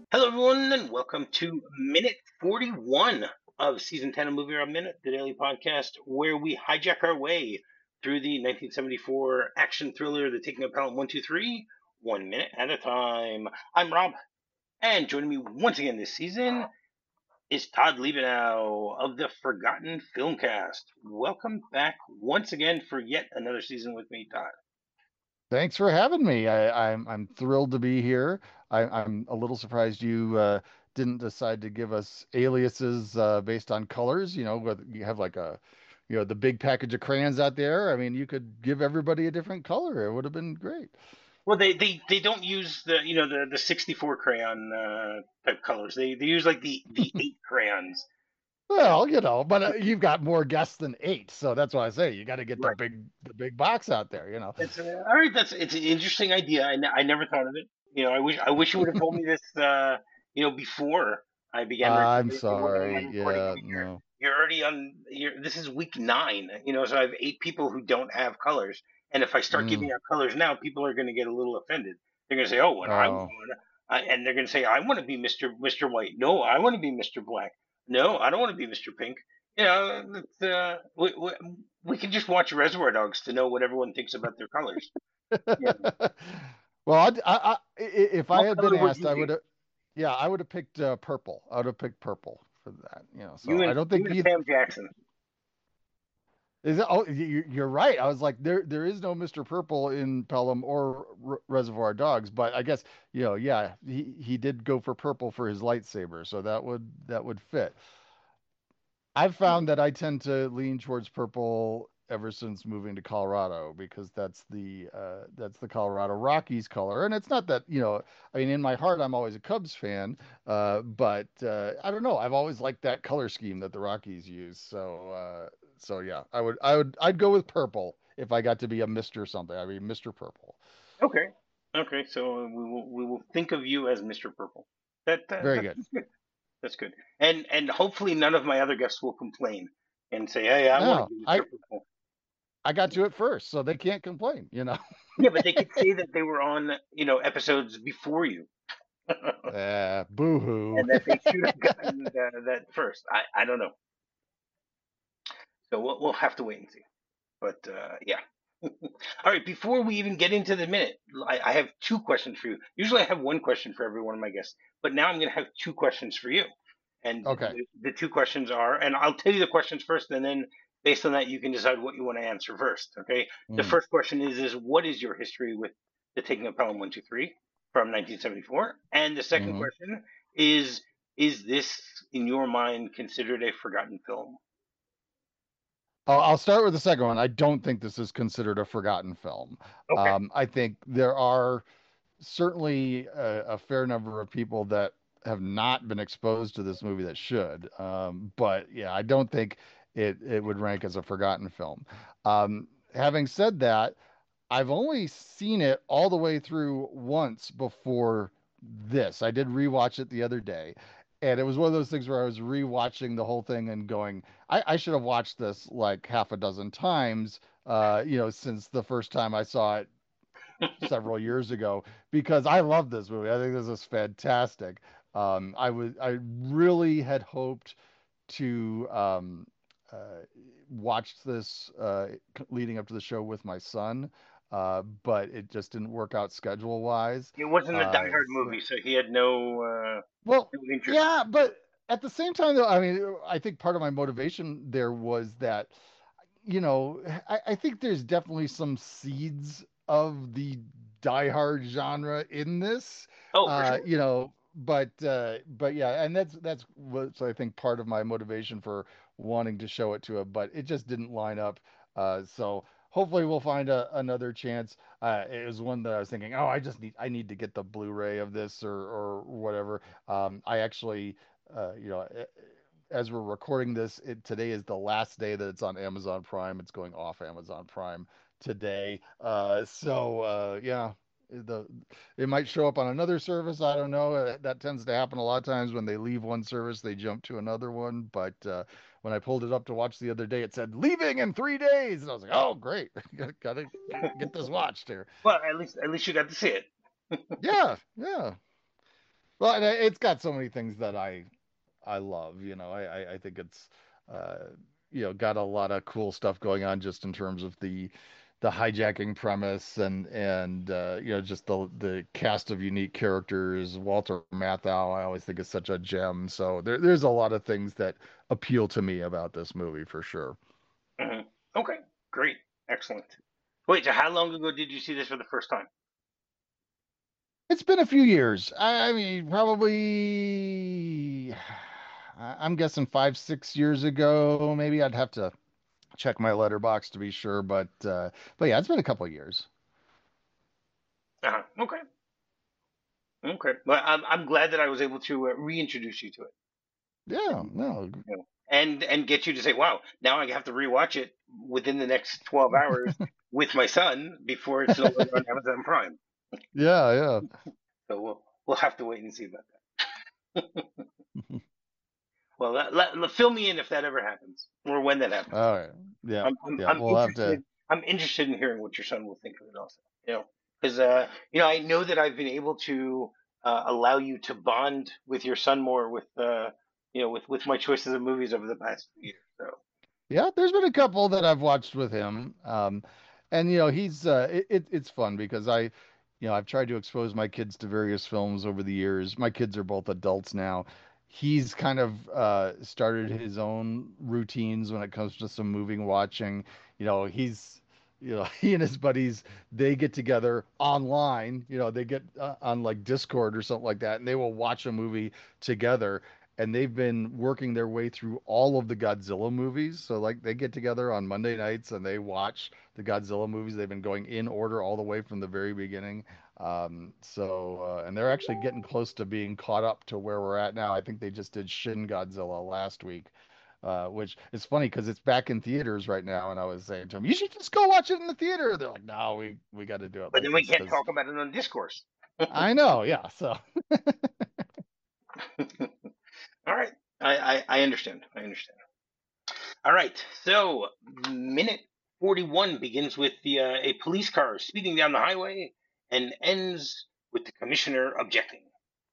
Hello, everyone, and welcome to minute 41 of season 10 of Movie Around Minute, the daily podcast where we hijack our way through the 1974 action thriller, The Taking of Pelham 123, 1 minute at a time. I'm Rob, and joining me once again this season is Todd Liebenow of the Forgotten Filmcast. Welcome back once again for yet another season with me, Todd. Thanks for having me. I'm thrilled to be here. I'm a little surprised you didn't decide to give us aliases based on colors. Whether you have like the big package of crayons out there. I mean, you could give everybody a different color. It would have been great. Well, they don't use the 64 crayon type colors. They use like the eight crayons. You know, Well, but you've got more guests than eight, so that's why I say you got to get the right? big box out there. It's all right. It's an interesting idea. I never thought of it. I wish you would have told me this. Before I began I'm recording or when I'm sorry. recording. I Yeah, mean, no. you're already on. This is week 9. So I have 8 people who don't have colors. And if I start Mm, giving out colors now, people are going to get a little offended. They're going to say, "Oh, what I oh. want," and they're going to say, "I want to be Mister White." No, I want to be Mister Black. No, I don't want to be Mister Pink. We can just watch Reservoir Dogs to know what everyone thinks about their colors. Yeah. Well, if I What had been color would asked, you I be? would have. Yeah, I would have picked purple. I would have picked purple for that. So You I and don't you think and you Sam Jackson. is it. Oh, you're right. I was like, there is no Mr. Purple in Pelham or Reservoir Dogs, but I guess yeah, he did go for purple for his lightsaber, so that would fit. I've found that I tend to lean towards purple ever since moving to Colorado because that's the Colorado Rockies color, and it's not that I mean, in my heart, I'm always a Cubs fan, but I don't know. I've always liked that color scheme that the Rockies use. So yeah, I'd go with purple if I got to be a Mister something. I mean, Mister Purple. Okay. Okay. So we will think of you as Mr. Purple. Very That's good. good. That's good. And hopefully none of my other guests will complain and say, "Hey, I want to No, be I Mr. Purple." I got to it first, so they can't complain. Yeah, but they could say that they were on episodes before you, Boo-hoo. and that they should have gotten that first. I don't know. So we'll have to wait and see. But yeah. All right. Before we even get into the minute, I have 2 questions for you. Usually I have one question for every one of my guests, but now I'm going to have 2 questions for you. And Okay. the 2 questions are, and I'll tell you the questions first, and then based on that, you can decide what you want to answer first. Okay. The Mm. first question is what is your history with the Taking of Pelham 123 from 1974? And the second hmm question is this in your mind considered a forgotten film? I'll start with the second one. I don't think this is considered a forgotten film. Okay. I think there are certainly a fair number of people that have not been exposed to this movie that should. But yeah, I don't think it would rank as a forgotten film. Having said that, I've only seen it all the way through once before this. I did rewatch it the other day, and it was one of those things where I was rewatching the whole thing and going, I should have watched this like half a dozen times, since the first time I saw it several years ago, because I love this movie. I think this is fantastic. I really had hoped to uh, watch this leading up to the show with my son, but it just didn't work out schedule wise. It wasn't a Die Hard So, movie, so he had no well, no interest. yeah, but at the same time, though, I mean, I think part of my motivation there was that, I think there's definitely some seeds of the Die Hard genre in this, Oh, for sure. but yeah, and that's what's I think part of my motivation for wanting to show it to him, but it just didn't line up. So hopefully we'll find another chance. It was one that I was thinking, oh, I need to get the Blu-ray of this or whatever. I actually, as we're recording this, today is the last day that it's on Amazon Prime. It's going off Amazon Prime today. Yeah, the it might show up on another service. I don't know. That tends to happen a lot of times when they leave one service, they jump to another one. But when I pulled it up to watch the other day, it said leaving in 3 days, and I was like, oh, great, gotta get this watched here. Well, at least you got to see it. Yeah, yeah. Well, and it's got so many things that I love. I think it's uh, got a lot of cool stuff going on just in terms of the hijacking premise and just the cast of unique characters. Walter Matthau, I always think is such a gem. So there's a lot of things that appeal to me about this movie for sure. Mhm. Okay, great, excellent. Wait, so how long ago did you see this for the first time? It's been a few years. I mean, probably I'm guessing 5, 6 years ago. Maybe I'd have to check my letterbox to be sure, but yeah, it's been a couple of years. Okay, okay. Well, I'm glad that I was able to reintroduce you to it, Yeah, and no, and get you to say, "Wow, now I have to rewatch it within the next 12 hours with my son before it's no longer on Amazon Prime." yeah, yeah. So we'll have to wait and see about that. Well, fill me in if that ever happens or when that happens. All right. Yeah, yeah. I'm We'll have to. interested. I'm interested in hearing what your son will think of it also. Because I know that I've been able to allow you to bond with your son more with with my choices of movies over the past few years. So. Yeah, there's been a couple that I've watched with him. And he's it's fun because I've tried to expose my kids to various films over the years. My kids are both adults now. He's kind of started his own routines when it comes to some moving watching. He's he and his buddies, they get together online. They get on like Discord or something like that, and they will watch a movie together, and they've been working their way through all of the Godzilla movies. So like they get together on Monday nights and they watch the Godzilla movies. They've been going in order all the way from the very beginning. And they're actually getting close to being caught up to where we're at now. I think they just did Shin Godzilla last week. Which is funny because it's back in theaters right now, and I was saying to them, "You should just go watch it in the theater." They're like, "No, we got to do it But like then we this can't because talk about it on discourse. I know, yeah." So All right, I understand. I understand. All right, so minute 41 begins with a police car speeding down the highway and ends with the commissioner objecting.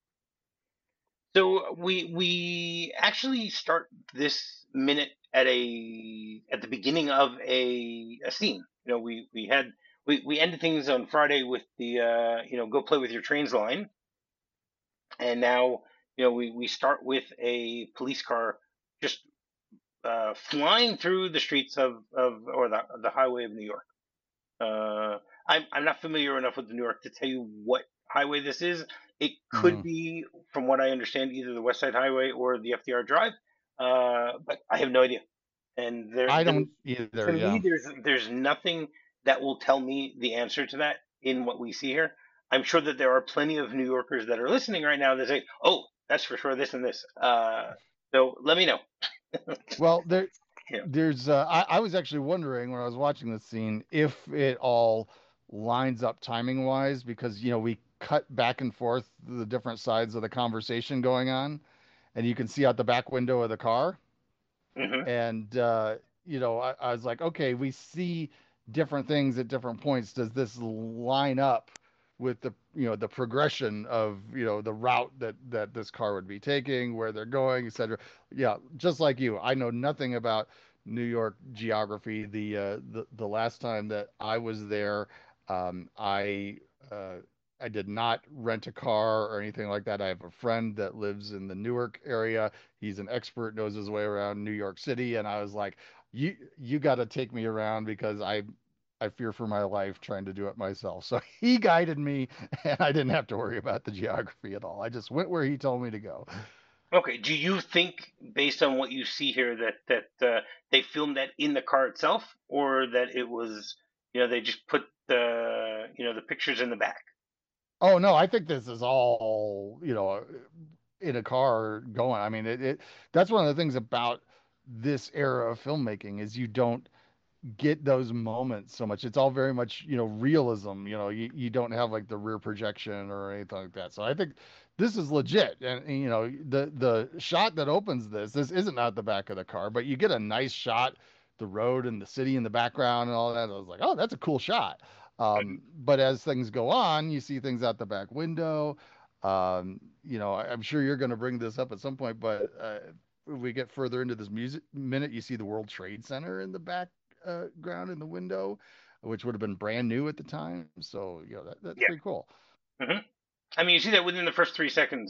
So we actually start this minute at the beginning of a scene. We ended things on Friday with the go play with your trains line, and now we start with a police car just flying through the streets of or the highway of New York. I'm not familiar enough with New York to tell you what highway this is. It could mhm. be, from what I understand, either the West Side Highway or the FDR Drive, but I have no idea. And I there's don't either. to me, Yeah. there's nothing that will tell me the answer to that in what we see here. I'm sure that there are plenty of New Yorkers that are listening right now that say, "Oh, that's for sure this and this." So let me know. Well, Yeah. I was actually wondering when I was watching this scene if it all lines up timing wise because we cut back and forth the different sides of the conversation going on, and you can see out the back window of the car. Hmm. And I was like, okay, we see different things at different points. Does this line up with the progression of the route that this car would be taking, where they're going, etc. Yeah, just like you, I know nothing about New York geography. The last time that I was there, um, I uh, I did not rent a car or anything like that. I have a friend that lives in the Newark area. He's an expert, knows his way around New York City, and I was like, you got to take me around because I fear for my life trying to do it myself. So he guided me, and I didn't have to worry about the geography at all. I just went where he told me to go. Okay. Do you think, based on what you see here, that they filmed that in the car itself, or that it was, they just put the pictures in the back? Oh no, I think this is all, in a car going. I mean, it that's one of the things about this era of filmmaking is you don't get those moments so much. It's all very much, realism. You don't have like the rear projection or anything like that. So I think this is legit. And the shot that opens this isn't out the back of the car, but you get a nice shot, the road and the city in the background and all that. I was like, oh, that's a cool shot. But as things go on, you see things out the back window. I'm sure you're going to bring this up at some point, but if we get further into this music minute, you see the World Trade Center in the background in the window, which would have been brand new at the time. So, that's Yeah. pretty cool. Hmm. I mean, you see that within the first 3 seconds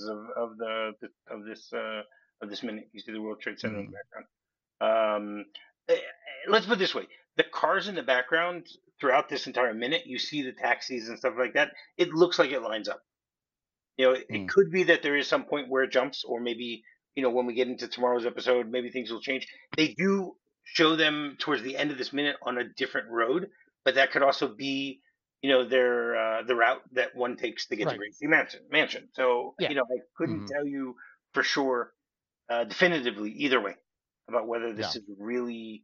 of this minute. You see the World Trade Center in Mhm. the background. Eh, let's put it this way: the cars in the background throughout this entire minute, you see the taxis and stuff like that. It looks like it lines up. It Mm. could be that there is some point where it jumps, or maybe when we get into tomorrow's episode, maybe things will change. They do show them towards the end of this minute on a different road, but that could also be their the route that one takes to get to Right. Gracie Mansion. So Yeah. I couldn't Hmm. tell you for sure definitively either way about whether this Yeah. is really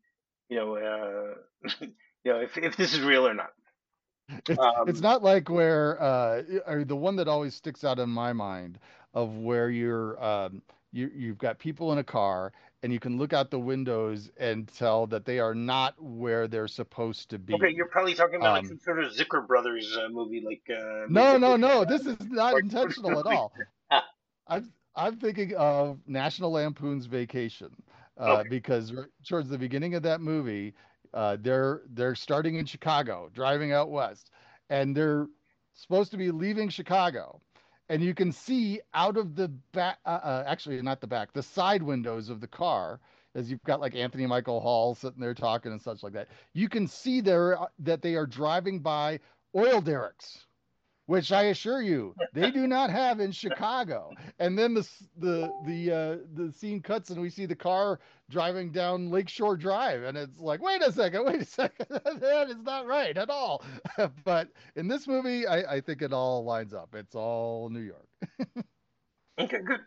if this is real or not. It's Um, not like where or the one that always sticks out in my mind of where you've got people in a car and you can look out the windows and tell that they are not where they're supposed to okay, be. you're probably talking about like Um, some sort of Zucker Brothers movie, like maybe no, The no, Big no. This Fun is not or intentional at something like all. that. Ah, I'm thinking of National Lampoon's Vacation, okay, because towards the beginning of that movie, they're starting in Chicago, driving out west, and they're supposed to be leaving Chicago, and you can see out of the back, actually not the back, the side windows of the car, as you've got like Anthony Michael Hall sitting there talking and such like that. You can see there that they are driving by oil derricks, which I assure you they do not have in Chicago. And then the scene cuts and we see the car driving down Lakeshore Drive, and it's like, wait a second, that is not right at all. But in this movie, I think it all lines up. It's all New York. okay, good.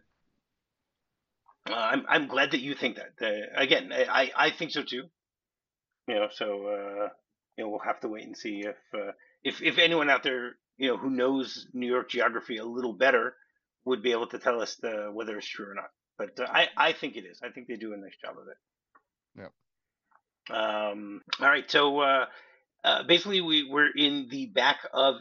I'm glad that you think that. Again, I think so too. So we'll have to wait and see if anyone out there who knows New York geography a little better would be able to tell us whether it's true or not. But I think it is. I think they do a nice job of it. Yeah. All right, so basically we're in the back of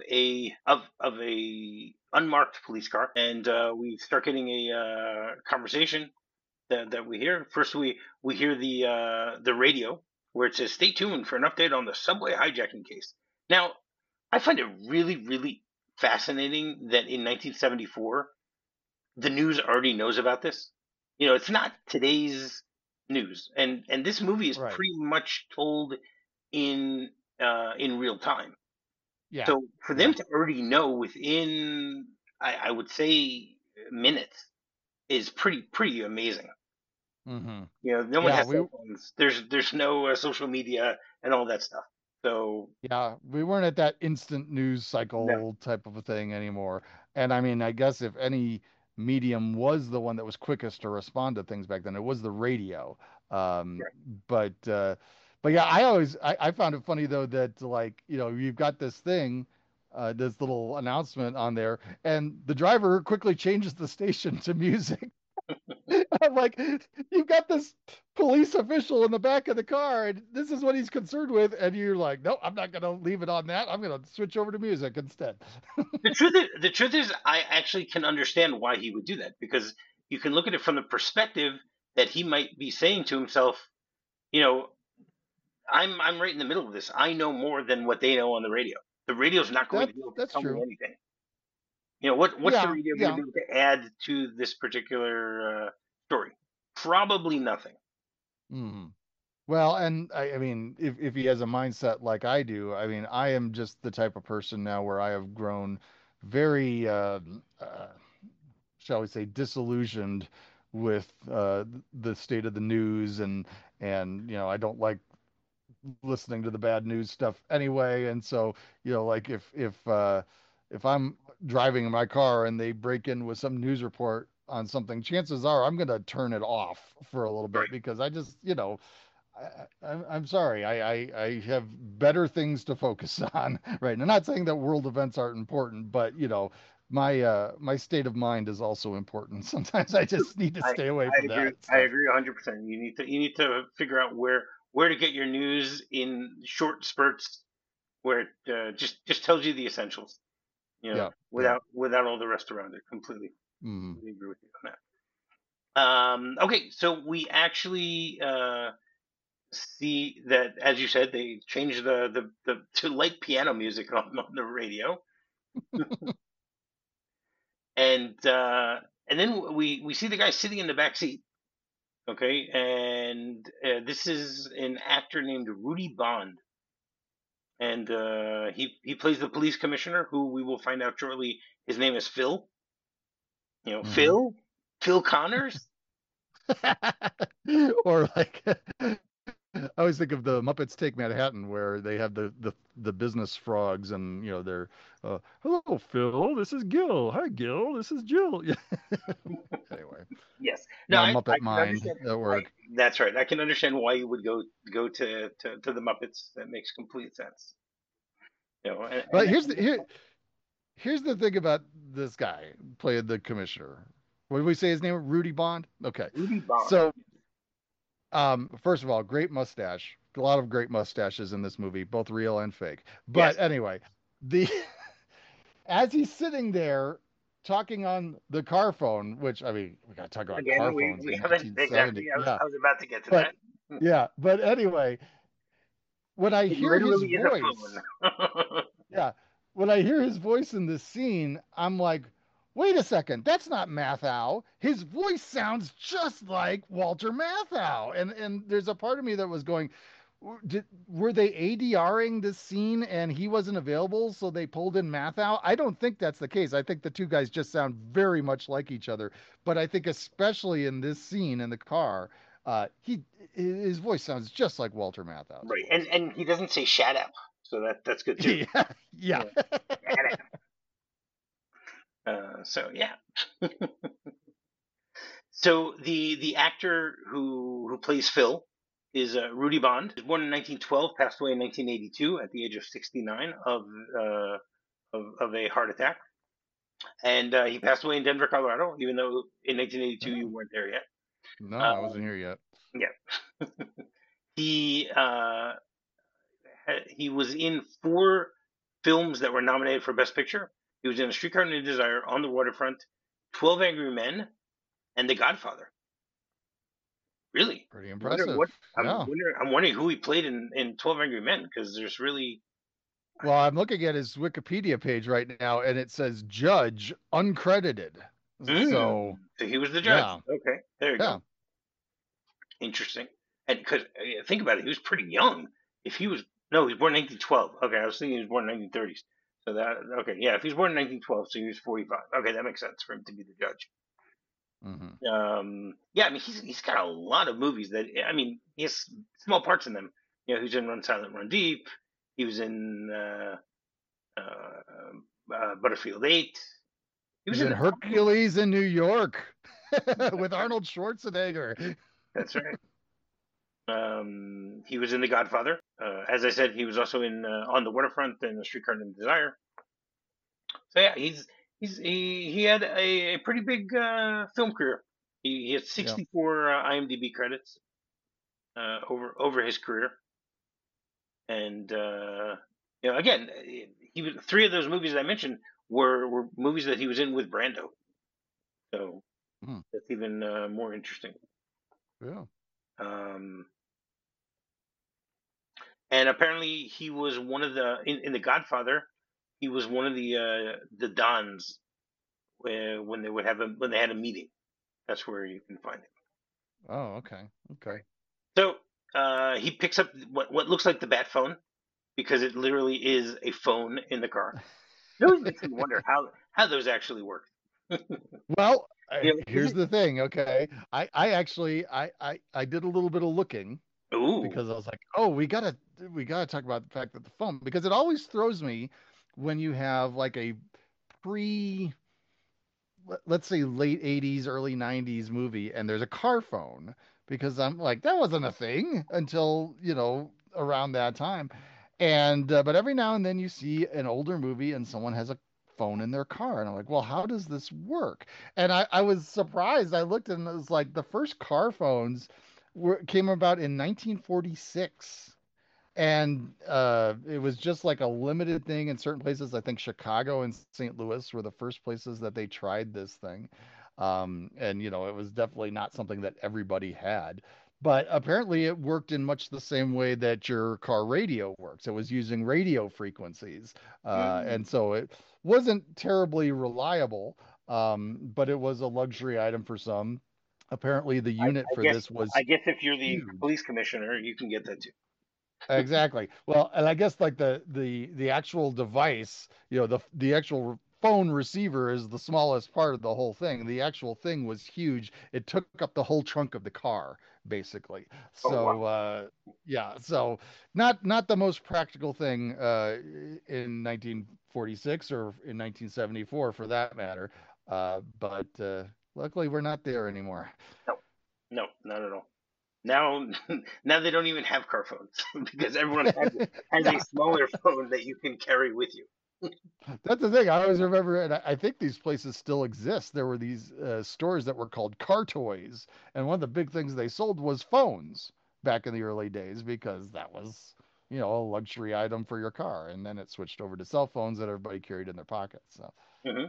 a unmarked police car, and we start getting a conversation that we hear. First, we hear the radio where it says, "Stay tuned for an update on the subway hijacking case." Now, I find it really, really fascinating that in 1974 the news already knows about this. It's not today's news, and this movie is Right. pretty much told in in real time. Yeah. So for them Yeah. to already know within, I would say, minutes is pretty amazing. Hmm. No one Yeah. has cell phones. There's no social media and all that stuff. So We weren't at that instant news no, cycle type of a thing anymore. And I mean, I guess if any medium was the one that was quickest to respond to things back then, it was the radio. Um, right. but uh, but yeah, I found it funny though that like, you've got this thing, this little announcement on there, and the driver quickly changes the station to music. I'm like, you've got this police official in the back of the car, and this is what he's concerned with, and you're like, no, I'm not gonna leave it on that. I'm gonna switch over to music instead. The truth is, I actually can understand why he would do that because you can look at it from the perspective that he might be saying to himself, you know, I'm right in the middle of this. I know more than what they know on the radio. The radio's not going to be able to That's tell me true. anything. What's the Yeah, radio going to be yeah. able to add to this particular story? Probably nothing. Hmm. Well, and I mean, if he has a mindset like I do, I mean, I am just the type of person now where I have grown very, uh, shall we say, disillusioned with the state of the news, and I don't like listening to the bad news stuff anyway. And so, like if I'm driving in my car and they break in with some news report on something, chances are I'm going to turn it off for a little Right. bit because I just, I'm sorry. I have better things to focus on right now. I'm not saying that world events aren't important, but my state of mind is also important. Sometimes I just need to I stay away I from agree. that I stuff. agree 100%. You need to figure out where to get your news in short spurts where it just tells you the essentials. Yeah, yeah. Without all the rest around it completely. Mm. I agree with you on that. Okay, so we actually see that, as you said, they changed the to light piano music on the radio, and uh, and then we see the guy sitting in the back seat. Okay, and this is an actor named Rudy Bond, and he plays the police commissioner, who we will find out shortly. His name is Phil. You know, Hmm. Phil Connors. Or like I always think of the Muppets Take Manhattan, where they have the business frogs, and they're hello Phil, this is Gil. Hi Gil, this is Jill. Yeah. Anyway, Yes. No, my I Muppet can mind understand at why. work. That's right. I can understand why you would go to the Muppets. That makes complete sense. You know, But here's the thing about this guy playing the commissioner. What did we say his name? Rudy Bond. Okay, Rudy Bond. so first of all, great mustache. A lot of great mustaches in this movie, both real and fake. Yes. But anyway, the as he's sitting there talking on the car phone, which I mean, we got to talk about Again, car we phones we in haven't 1970. exactly. Yeah, I was about to get to but that. yeah, but anyway, when I It hear his literally is a voice, phone. yeah, when I hear his voice in this scene, I'm like, wait a second, that's not Matthau. His voice sounds just like Walter Matthau, and there's a part of me that was going, were they ADRing this scene and he wasn't available, so they pulled in Mathau? I don't think that's the case. I think the two guys just sound very much like each other. But I think especially in this scene in the car, he his voice sounds just like Walter Matthau's Right, voice. and he doesn't say "shut up," so that's good too. Yeah, yeah. Yeah, shut up. So yeah. So the actor who plays Phil is Rudy Bond. He was born in 1912, passed away in 1982 at the age of 69 of a heart attack, and he passed away in Denver, Colorado. Even though in 1982 you Oh, weren't there yet. no, I wasn't Um, here yet. yeah, he he was in 4 films that were nominated for Best Picture. He was in A Streetcar Named Desire, On the Waterfront, 12 Angry Men, and The Godfather. Really? Pretty I wonder impressive. what Yeah. I'm wondering who he played in 12 Angry Men, because there's really Well, I'm looking at his Wikipedia page right now, and it says Judge uncredited. mm, So so he was the judge. yeah, Okay, there you yeah. go. Interesting. And because think about it, he was pretty young. If he was no, he was born in 1912. Okay, I was thinking he was born in 1930s. So that okay, yeah, if he was born in 1912, so he was 45. Okay, that makes sense for him to be the judge. Hmm. Yeah, I mean he's got a lot of movies that I mean he has small parts in them. You know, he was in Run Silent, Run Deep. He was in Butterfield 8. He was He's in in a couple movies. Hercules in New York with Arnold Schwarzenegger. That's right. He was in The Godfather. As I said, he was also in On the Waterfront and A Streetcar Named Desire. So yeah, he had a pretty big film career. He had Yeah. 64 IMDb credits over his career, and you know, again, he was 3 of those movies that I mentioned were movies that he was in with Brando. So Hmm. that's even more interesting. Yeah. Um, and apparently, he was one of in The Godfather. He was one of the Dons when they would have when they had a meeting. That's where you can find him. Oh, okay. Okay. Right. So he picks up what looks like the bat phone because it literally is a phone in the car. It always makes me wonder how those actually work. Well, You know, is here's it? the thing. Okay. I actually I did a little bit of looking Ooh. because I was like, oh, we gotta talk about the fact that the phone, because it always throws me when you have like a pre let's say late 80s, early 90s movie and there's a car phone, because I'm like, that wasn't a thing until, around that time. And but every now and then you see an older movie and someone has a phone in their car, and I'm like, well, how does this work? And I was surprised. I looked and it was like the first car phones came about in 1946. and it was just like a limited thing in certain places. I think Chicago and St. Louis were the first places that they tried this thing. And it was definitely not something that everybody had. But apparently it worked in much the same way that your car radio works. It was using radio frequencies. And Mm. so it wasn't terribly reliable, but it was a luxury item for some. Apparently the I, unit I for guess this was I guess if you're the huge. police commissioner, you can get that too. Exactly. Well, and I guess like the actual device, the actual phone receiver is the smallest part of the whole thing. The actual thing was huge. It took up the whole trunk of the car, basically. Oh wow. So yeah, so not the most practical thing in 1946 or in 1974 for that matter. But luckily we're not there anymore. No, no, not at all. Now, now they don't even have car phones because everyone has a Yeah. smaller phone that you can carry with you. That's the thing. I always remember, and I think these places still exist. There were these stores that were called Car Toys, and one of the big things they sold was phones back in the early days because that was, a luxury item for your car. And then it switched over to cell phones that everybody carried in their pockets. So, Hmm.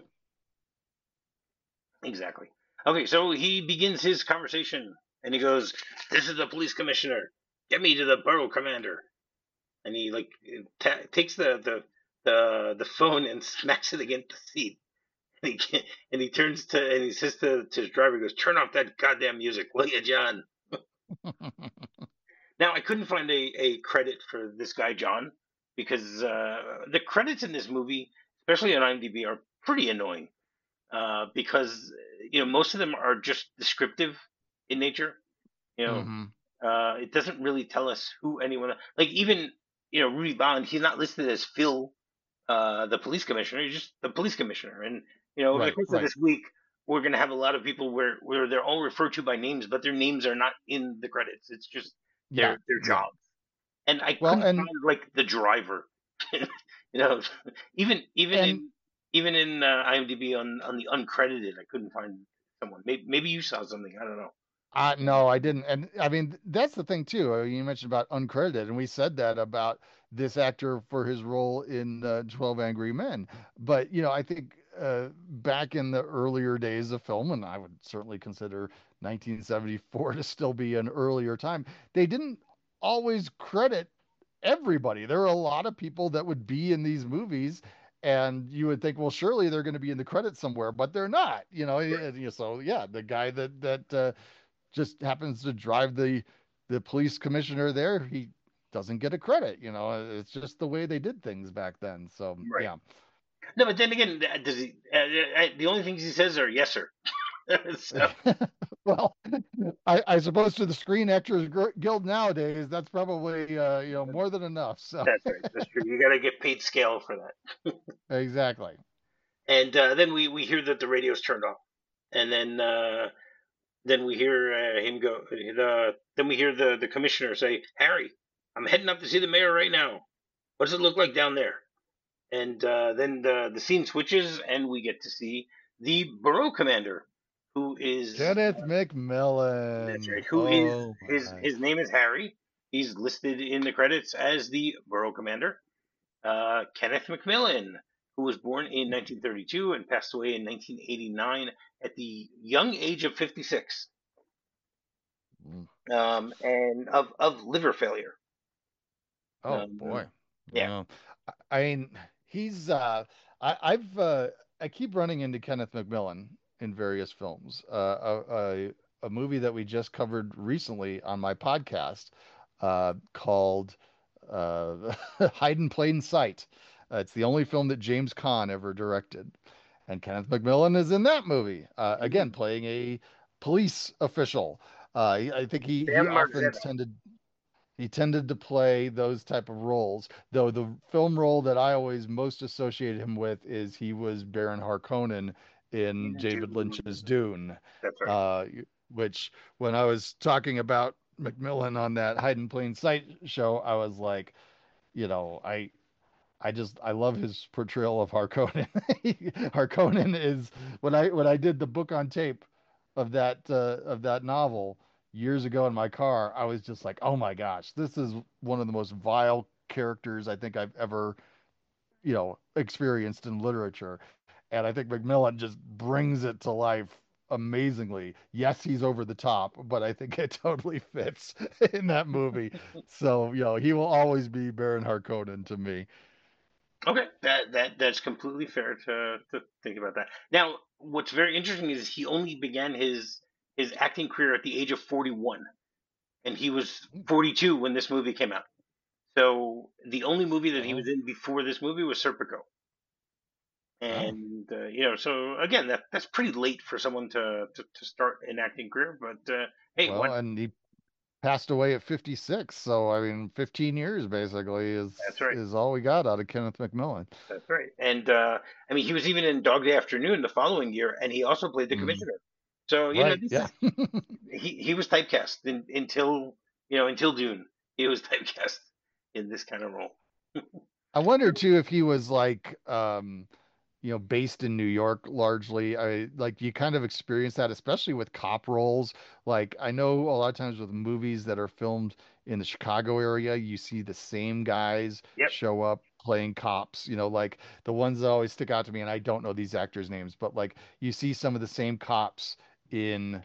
Exactly. Okay, so he begins his conversation and he goes, "This is the police commissioner. Get me to the borough commander." And he like takes the phone and smacks it against the seat. And he turns to and he says to his driver, he goes, "Turn off that goddamn music, will you, John?" Now I couldn't find a credit for this guy John because the credits in this movie, especially on IMDb, are pretty annoying because most of them are just descriptive in nature. You know, hmm it doesn't really tell us who anyone like. Even Rudy Bond, he's not listed as Phil, the police commissioner. He's just the police commissioner. And over the right, course of right. this week, we're gonna have a lot of people where they're all referred to by names, but their names are not in the credits. It's just Yeah, their yeah. jobs. And I Well, couldn't find like the driver. you know, even even and in even in IMDb on the uncredited, I couldn't find someone. Maybe you saw something. I don't know. No, I didn't. And I mean, that's the thing too. You mentioned about uncredited, and we said that about this actor for his role in 12 Angry Men. But, I think back in the earlier days of film, and I would certainly consider 1974 to still be an earlier time, they didn't always credit everybody. There are a lot of people that would be in these movies. And you would think, well, surely they're going to be in the credits somewhere, but they're not. So yeah, the guy that just happens to drive the police commissioner there, he doesn't get a credit. It's just the way they did things back then. So Right. yeah. No, but then again, does he? The only things he says are yes, sir. So Well, I suppose to the Screen Actors Guild nowadays, that's probably more than enough. So that's right. That's true. You got to get paid scale for that. exactly. And then we hear that the radio's turned off, and then we hear him go. Then we hear the commissioner say, "Harry, I'm heading up to see the mayor right now. What does it look like down there?" And then the scene switches, and we get to see the borough commander, who is Kenneth that's McMillan. right. Who is Oh my. his name is Harry. He's listed in the credits as the borough commander. Kenneth McMillan, who was born in 1932 and passed away in 1989 at the young age of 56, Mm. and of liver failure. Oh Um, boy. yeah. Yeah. I mean, he's I've I keep running into Kenneth McMillan in various films. A movie that we just covered recently on my podcast called Hide in Plain Sight. It's the only film that James Caan ever directed, and Kenneth McMillan is in that movie again, Mhm. playing a police official. I think he Sam often Margetta. tended to play those type of roles. Though the film role that I always most associated him with is he was Baron Harkonnen in In David Lynch's Dune. Dune, That's right. uh, which when I was talking about McMillan on that Hide in Plain Sight show, I was like, I love his portrayal of Harkonnen. Harkonnen is when I did the book on tape of that novel. years ago in my car, I was just like, oh my gosh, this is one of the most vile characters I think I've ever, experienced in literature. And I think Macmillan just brings it to life amazingly. Yes, he's over the top, but I think it totally fits in that movie. So, he will always be Baron Harkonnen to me. Okay, that's completely fair to think about that. Now, what's very interesting is he only began his acting career at the age of 41, and he was 42 when this movie came out. So the only movie that he was Oh, in before this movie was Serpico. oh. And so again, that's pretty late for someone to start an acting career. But hey, what? Well, and he passed away at 56. So, I mean, 15 years basically That's is right. is all we got out of Kenneth McMillan. That's right. And I mean, he was even in Dog Day Afternoon the following year, and he also played the Mm, commissioner. So right. this Yeah. is he was typecast until until Dune. He was typecast in this kind of role. I wonder too if he was like based in New York largely. I like you kind of experience that, especially with cop roles. Like I know a lot of times with movies that are filmed in the Chicago area, you see the same guys Yep, show up playing cops, like the ones that always stick out to me, and I don't know these actors' names, but like you see some of the same cops in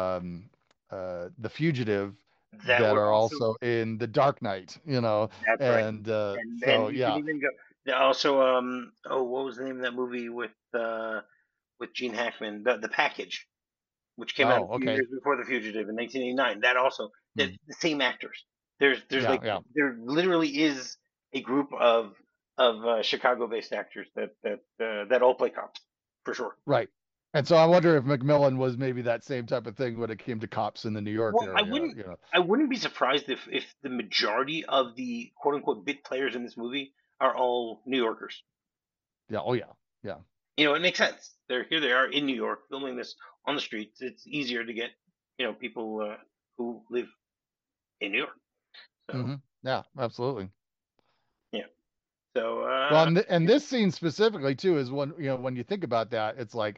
The Fugitive that that were are also also in The Dark Knight, that's right. and And so you can yeah. even go also what was the name of that movie with Gene Hackman, the Package, which came out a Oh, few okay. years before The Fugitive in 1989. That also Hmm. the same actors. There's Yeah, like yeah. there literally is a group of Chicago-based actors that all play cops for sure. Right. And so I wonder if Macmillan was maybe that same type of thing when it came to cops in the New York Well, area. I wouldn't be surprised if the majority of the quote unquote bit players in this movie are all New Yorkers. Yeah. Oh, yeah. Yeah. It makes sense. Here they are in New York filming this on the streets. It's easier to get people who live in New York. So Hmm. Yeah, absolutely. yeah. So Well, and this scene specifically too is when you think about that, it's like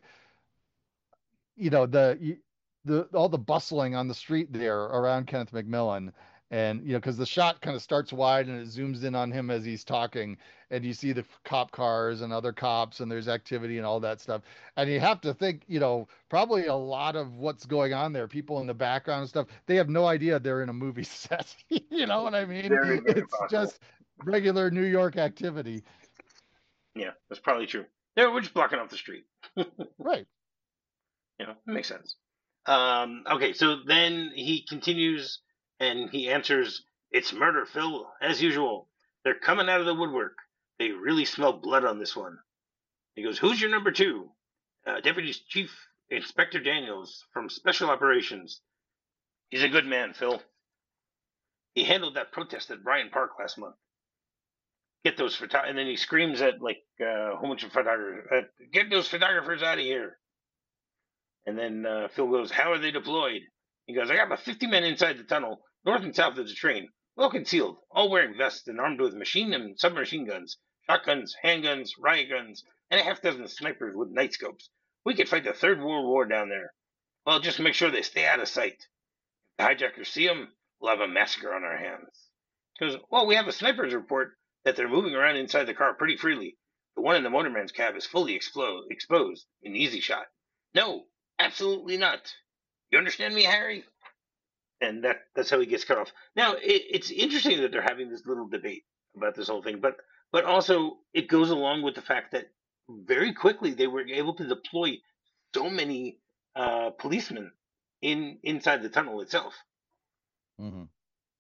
the all the bustling on the street there around Kenneth McMillan, and because the shot kind of starts wide and it zooms in on him as he's talking, and you see the cop cars and other cops, and there's activity and all that stuff, and you have to think, probably a lot of what's going on there, people in the background and stuff, they have no idea they're in a movie set. You know what I mean? very very It's possible. just regular New York activity. Yeah, that's probably true. We're just blocking off the street. Right. It makes sense. Okay, so then he continues and he answers, "It's murder, Phil, as usual. They're coming out of the woodwork. They really smell blood on this one." He goes, "Who's your number two?" Deputy Chief Inspector Daniels from Special Operations. He's a good man, Phil. He handled that protest at Bryant Park last month. Get those and then he screams at like a whole bunch of photographers. Get those photographers out of here. And then Phil goes, "How are they deployed?" He goes, "I got about 50 men inside the tunnel, north and south of the train, well concealed, all wearing vests and armed with machine and submachine guns, shotguns, handguns, riot guns, and a half dozen snipers with night scopes. We could fight the Third World War down there. Well, just make sure they stay out of sight. If the hijackers see them, we'll have a massacre on our hands." Because, well, we have a sniper's report that they're moving around inside the car pretty freely. The one in the motorman's cab is fully exposed in easy shot. No, absolutely not. You understand me, Harry? And that's how he gets cut off. Now, it's interesting that they're having this little debate about this whole thing, but also it goes along with the fact that very quickly they were able to deploy so many policemen inside the tunnel itself. Hmm.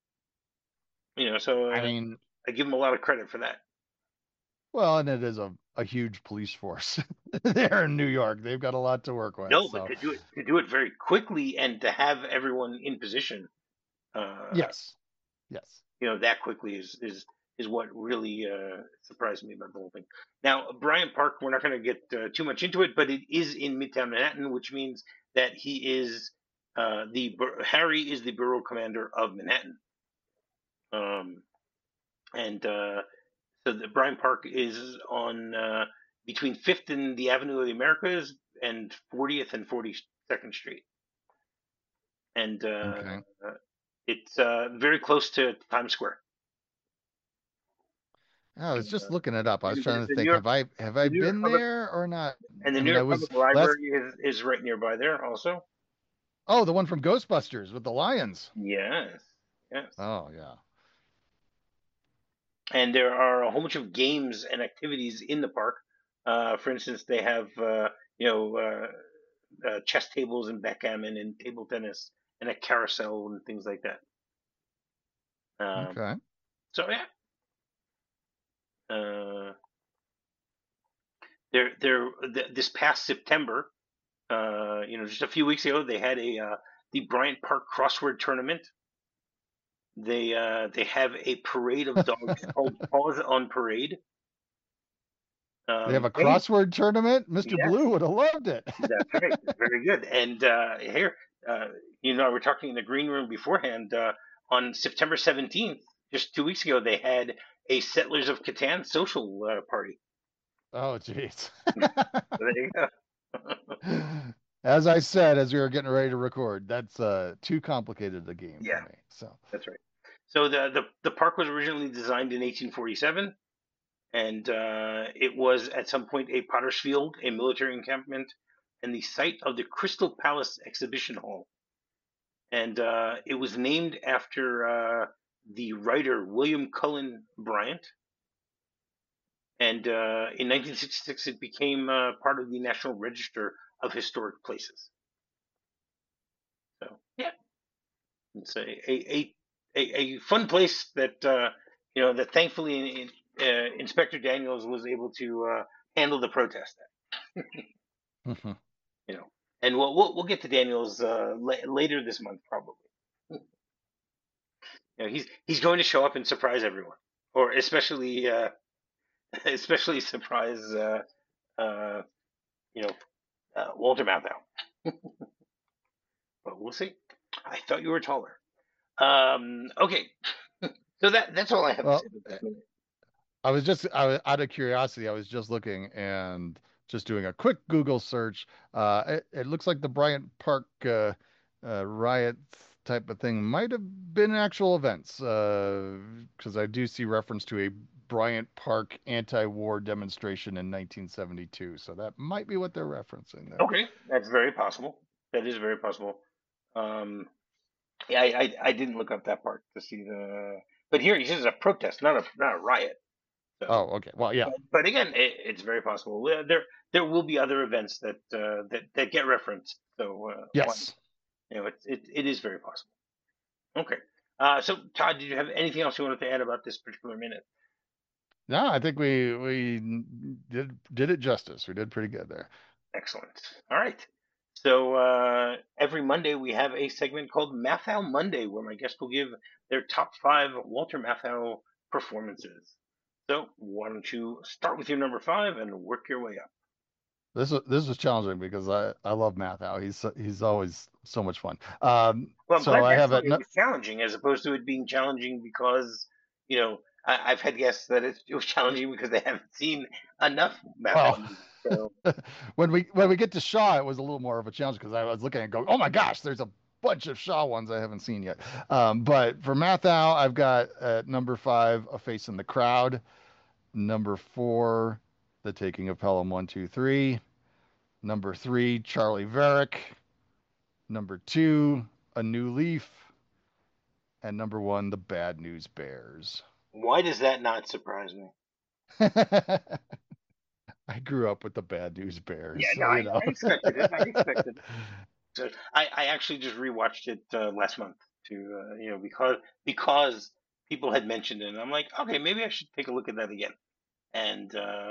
So I mean, I give them a lot of credit for that. well, and it is a huge police force there in New York. They've got a lot to work with. No, but So, to do it very quickly and to have everyone in position, uh, yes, yes. that quickly is what really surprised me about the whole thing. Now, Bryant Park, we're not going to get too much into it, but it is in Midtown Manhattan, which means that he is Harry is the borough commander of Manhattan, um, and so the Bryant Park is on between Fifth and the Avenue of the Americas and 40th and 42nd Street. and Okay. it's very close to Times Square. I was just looking it up. I was And trying to the think, have I New York been Public there or not? and the I New mean, I York was Public last. Library is right nearby there also. Oh, the one from Ghostbusters with the lions. Yes, yes. Oh yeah. And there are a whole bunch of games and activities in the park. For instance, they have you know chess tables and backgammon and table tennis and a carousel and things like that. Um, Okay. so yeah, uh, this past September, just a few weeks ago, they had the Bryant Park Crossword Tournament. They have a parade of dogs called Paws on Parade. They have a Hey, crossword tournament. Mr. yes, Blue would have loved it. that's right. Very good. And here, uh, we're talking in the green room beforehand. On September 17th, just 2 weeks ago, they had a Settlers of Catan social party. Oh, jeez. So there you go. As I said, as we were getting ready to record, that's too complicated a game for Yeah, me. So, that's right. So the park was originally designed in 1847, and it was at some point a potter's field, a military encampment, and the site of the Crystal Palace Exhibition Hall. And it was named after the writer William Cullen Bryant. And in 1966, it became part of the National Register of Historic Places. So yeah, it's a fun place that that thankfully Inspector Daniels was able to handle the protest at. You know, and we'll get to Daniels later this month probably. He's going to show up and surprise everyone, or especially especially surprise uh, you know Walter Matthau. But we'll see. I thought you were taller. Okay, so that's all I have to say well, about this minute. I was out of curiosity. I was just looking and just doing a quick Google search. It looks like the Bryant Park riot type of thing might have been actual events, because I do see reference to a Bryant Park anti-war demonstration in 1972. So that might be what they're referencing there. Okay, that's very possible. That is very possible. Um, yeah, I didn't look up that part to see the. But here he says a protest, not a riot. So, Oh, okay. Well, yeah. but again, it's very possible. There will be other events that get referenced. So Yes. it is very possible. Okay. So Todd, did you have anything else you wanted to add about this particular minute? No, I think we did it justice. We did pretty good there. Excellent. All right. So every Monday we have a segment called Mathau Monday, where my guest will give their top five Walter Matthau performances. So why don't you start with your number five and work your way up? This was challenging because I love Math Out. He's always so much fun. Well, I'm So glad I that's have why it. it No, was challenging, as opposed to it being challenging because I've had guests that it was challenging because they haven't seen enough Mathau well, movies. So when we get to Shaw, it was a little more of a challenge because I was looking and going, oh my gosh, there's a bunch of Shaw ones I haven't seen yet. But for Math Out, I've got number five, A Face in the Crowd. Number four, The Taking of Pelham 123. Number three, Charlie Varick. Number two, A New Leaf. And number one, The Bad News Bears. why does that not surprise me? I grew up with the Bad News Bears, Yeah, no, so you know. I expected it. I expected it. So I actually just rewatched it last month to because people had mentioned it, and I'm like, okay, maybe I should take a look at that again. And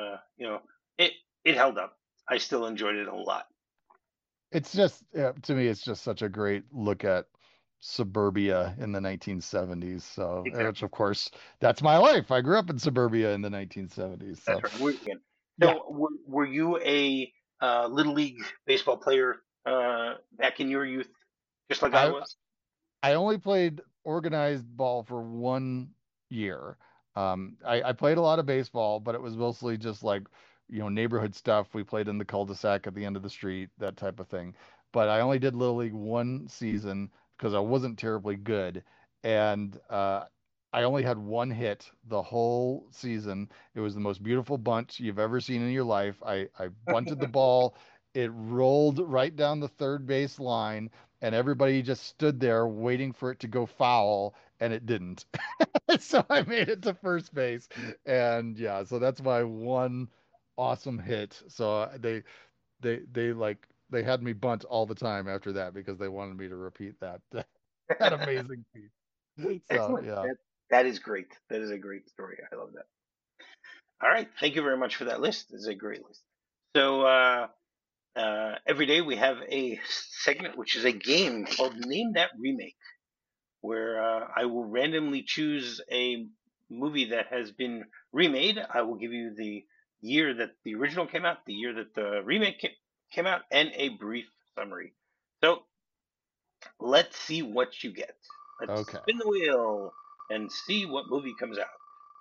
it it held up. I still enjoyed it a lot. It's just to me, it's just such a great look at suburbia in the 1970s. So, which Exactly. of course, that's my life. I grew up in suburbia in the 1970s. That's So, right. yeah, So were you a little league baseball player back in your youth, just like I I was? I only played organized ball for 1 year. I played a lot of baseball, but it was mostly just like, neighborhood stuff. We played in the cul-de-sac at the end of the street, that type of thing. But I only did Little League one season because I wasn't terribly good, and I only had one hit the whole season. It was the most beautiful bunt you've ever seen in your life. I bunted the ball. It rolled right down the third base line, and everybody just stood there waiting for it to go foul, and it didn't. So I made it to first base, and yeah, so that's my one awesome hit. So they like they had me bunt all the time after that because they wanted me to repeat that that amazing feat. So Excellent. yeah. That is great. That is a great story. I love that. All right. Thank you very much for that list. It's a great list. So every day we have a segment which is a game called Name That Remake, where I will randomly choose a movie that has been remade. I will give you the year that the original came out, the year that the remake came out, and a brief summary. So let's see what you get. Let's Okay. spin the wheel and see what movie comes out.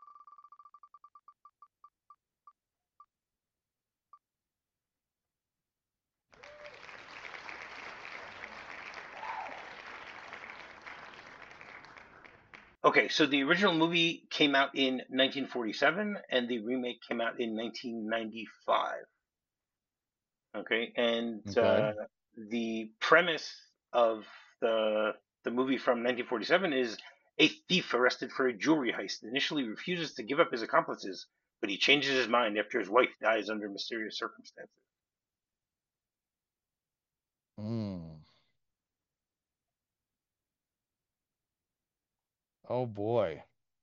Okay, so the original movie came out in 1947 and the remake came out in 1995. Okay, and Okay. the premise of the movie from 1947 is a thief arrested for a jewelry heist initially refuses to give up his accomplices, but he changes his mind after his wife dies under mysterious circumstances. Mm. Oh boy.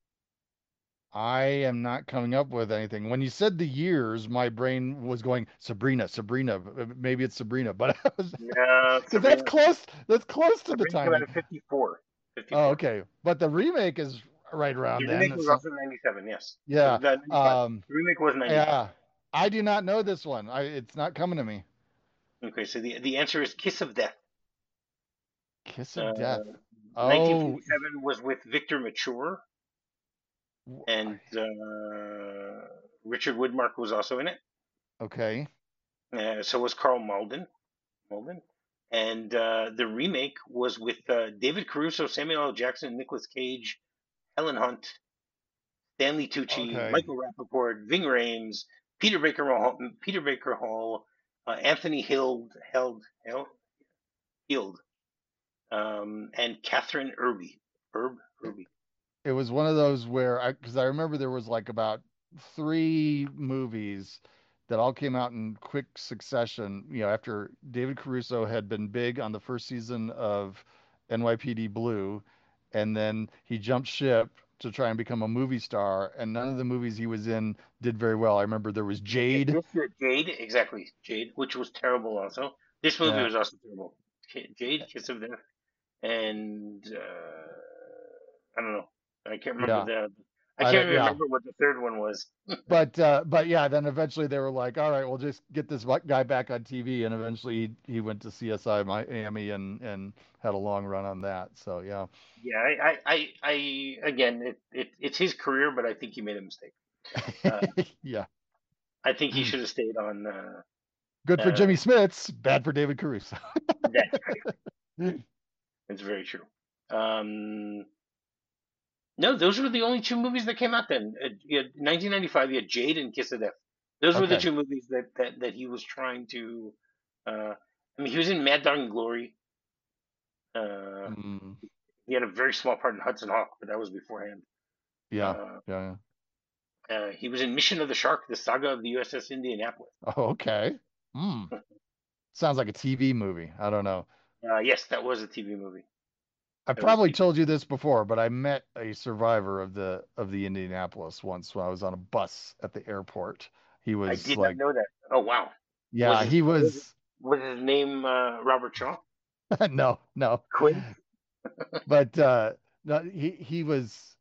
I am not coming up with anything. When you said the years, my brain was going Sabrina, Sabrina. Maybe it's Sabrina, but I was No, because that's Sabrina. close. That's close to the Sabrina came out timing. in 54. Oh, 54. okay. But the remake is right The around then. remake was It's also 97. Yes, yeah. the 95. The remake was 95. Yeah. I do not know this one. It's not coming to me. Okay, so the answer is Kiss of Death. Kiss of Death. Uh, Oh, 1947 was with Victor Mature, w- and Richard Widmark was also in it. okay. So was Carl Malden. Malden. And the remake was with David Caruso, Samuel L. Jackson, Nicolas Cage, Helen Hunt, Stanley Tucci, Okay. Michael Rappaport, Ving Rhames, Peter Baker Hall, Anthony Hild, and Catherine Irby. Irby. It was one of those where because I remember there was like about three movies that all came out in quick succession, after David Caruso had been big on the first season of NYPD Blue, and then he jumped ship to try and become a movie star, and none of the movies he was in did very well. I remember there was Yeah, Jade. Jade, exactly. Jade, which was terrible also. This movie Yeah, was also terrible. Jade, Kiss of Death, and I don't know. I can't remember yeah. the. I I can't don't, even yeah. remember what the third one was. But yeah, then eventually they were like, all right, we'll just get this guy back on TV, and eventually he went to CSI Miami and had a long run on that. So yeah, Yeah, again, it's his career, but I think he made a mistake. Uh, yeah, I think he should have stayed on. good for Uh, Jimmy Smits, bad for David Caruso. that's right. It's very true. Um, no, those were the only two movies that came out then. You had 1995, you had Jade and Kiss of Death. Those were the Okay. two movies that he was trying to. I mean, he was in Mad Dog and Glory. Uh, Mm, he had a very small part in Hudson Hawk, but that was beforehand. yeah, Uh, yeah, he was in Mission of the Shark: The Saga of the USS Indianapolis. yeah. Oh, okay. Hmm. Sounds like a TV movie. I don't know. Yes, that was a TV movie. I That was a probably TV. told you this before, but I met a survivor of the Indianapolis once when I was on a bus at the airport. He I was did not like, know that. Oh wow. Was yeah, his he was, was. was his name Robert Shaw? No, no, Quinn? but no, he was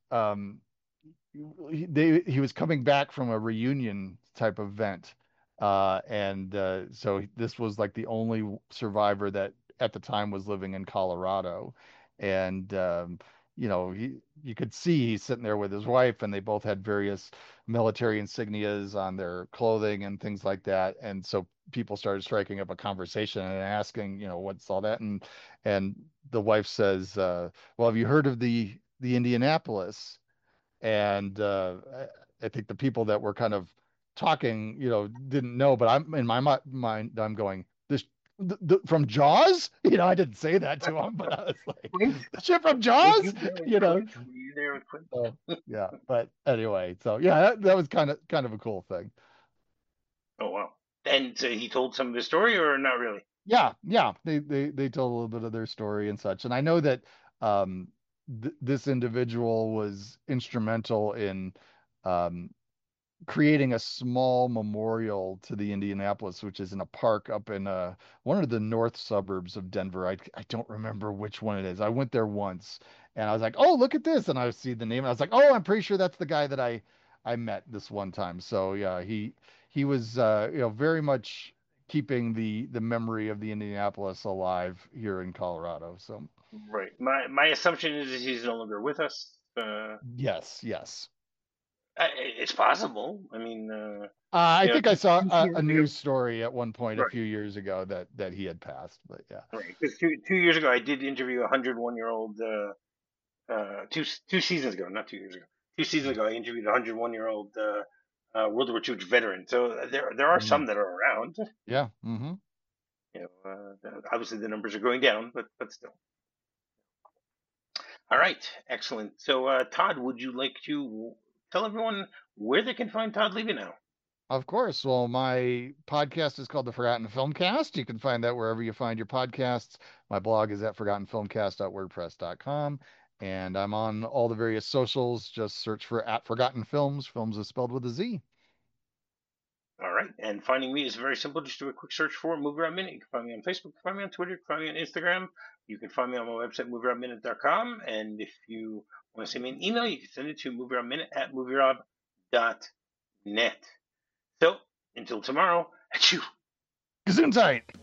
he was coming back from a reunion type event, and so this was like the only survivor that at the time was living in Colorado, and you could see he's sitting there with his wife, and they both had various military insignias on their clothing and things like that. And so people started striking up a conversation and asking, what's all that? And the wife says, well, have you heard of the Indianapolis? And I think the people that were kind of talking, didn't know, but I'm in my mind, I'm going, this from Jaws? I didn't say that to him, but I was like, Quint? the ship from Were Jaws? you there with You know. Quint? Were you there with Quint? So, yeah, but anyway, so yeah, that was kind of a cool thing. Oh wow! And so he told some of his story, or not really? Yeah, yeah, they told a little bit of their story and such, and I know that um, this individual was instrumental in um, creating a small memorial to the Indianapolis, which is in a park up in one of the north suburbs of Denver. I don't remember which one it is. I went there once and I was like, oh, look at this. And I see the name and I was like, oh, I'm pretty sure that's the guy that I met this one time. So yeah, he was very much keeping the memory of the Indianapolis alive here in Colorado. So Right. My assumption is that he's no longer with us. yes, yes. It's possible. I mean, I think I saw two a seasons ago, news story at one point a right, few years ago that he had passed, but yeah. right. Because two years ago, I did interview a 101-year-old. Two seasons ago, not 2 years ago. 2 seasons ago, I interviewed a 101-year-old World War II veteran. So there are Mm. some that are around. Yeah. Hmm. Obviously the numbers are going down, but still. All right, excellent. So Todd, would you like to tell everyone where they can find Todd Levy now? Of course. Well, my podcast is called The Forgotten Filmcast. You can find that wherever you find your podcasts. My blog is at forgottenfilmcast.wordpress.com. And I'm on all the various socials. Just search for at Forgotten Films. Films is spelled with a Z. All right, and finding me is very simple. Just do a quick search for Movie Around Minute. You can find me on Facebook, you can find me on Twitter, you can find me on Instagram. You can find me on my website, moviearoundminute.com. And if you want to send me an email, you can send it to moviearoundminute@movierob.net. So until tomorrow, at you. Gesundheit.